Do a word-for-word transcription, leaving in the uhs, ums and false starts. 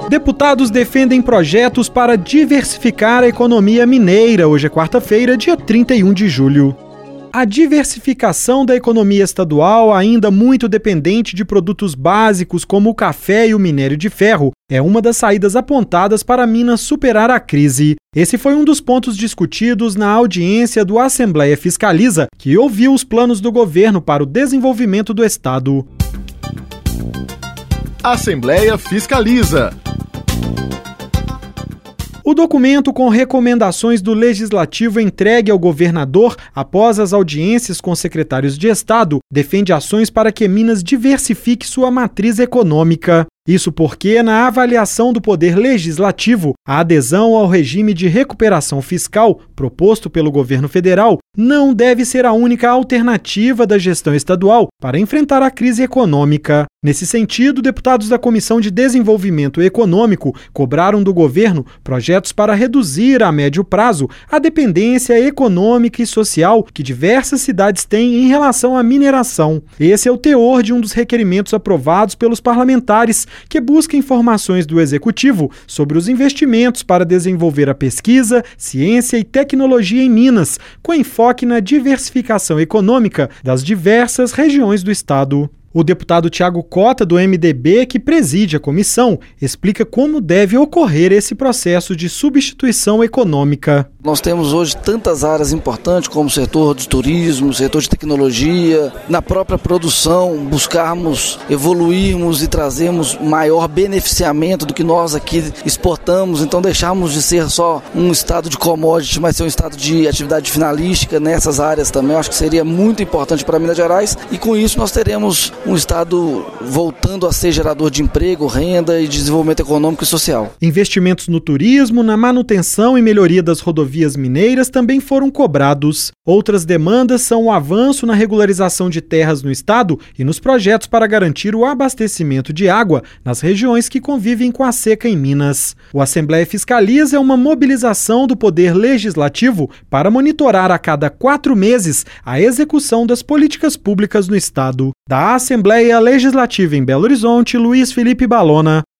Deputados defendem projetos para diversificar a economia mineira. Hoje é quarta-feira, dia trinta e um de julho. A diversificação da economia estadual, ainda muito dependente de produtos básicos como o café e o minério de ferro, é uma das saídas apontadas para Minas superar a crise. Esse foi um dos pontos discutidos na audiência do Assembleia Fiscaliza, que ouviu os planos do governo para o desenvolvimento do estado. Assembleia Fiscaliza. O documento com recomendações do Legislativo entregue ao governador após as audiências com secretários de Estado defende ações para que Minas diversifique sua matriz econômica. Isso porque, na avaliação do Poder Legislativo, a adesão ao regime de recuperação fiscal proposto pelo governo federal não deve ser a única alternativa da gestão estadual para enfrentar a crise econômica. Nesse sentido, deputados da Comissão de Desenvolvimento Econômico cobraram do governo projetos para reduzir a médio prazo a dependência econômica e social que diversas cidades têm em relação à mineração. Esse é o teor de um dos requerimentos aprovados pelos parlamentares, que busca informações do Executivo sobre os investimentos para desenvolver a pesquisa, ciência e tecnologia em Minas, com enfoque na diversificação econômica das diversas regiões do estado. O deputado Thiago Cota, do M D B, que preside a comissão, explica como deve ocorrer esse processo de substituição econômica. Nós temos hoje tantas áreas importantes como o setor de turismo, o setor de tecnologia, na própria produção, buscarmos evoluirmos e trazermos maior beneficiamento do que nós aqui exportamos, então deixarmos de ser só um estado de commodity, mas ser um estado de atividade finalística nessas áreas também. Eu acho que seria muito importante para Minas Gerais e com isso nós teremos um estado voltando a ser gerador de emprego, renda e desenvolvimento econômico e social. Investimentos no turismo, na manutenção e melhoria das rodovias mineiras também foram cobrados. Outras demandas são o avanço na regularização de terras no estado e nos projetos para garantir o abastecimento de água nas regiões que convivem com a seca em Minas. O Assembleia Fiscaliza é uma mobilização do Poder Legislativo para monitorar a cada quatro meses a execução das políticas públicas no estado. Da Assembleia Legislativa em Belo Horizonte, Luiz Felipe Balona.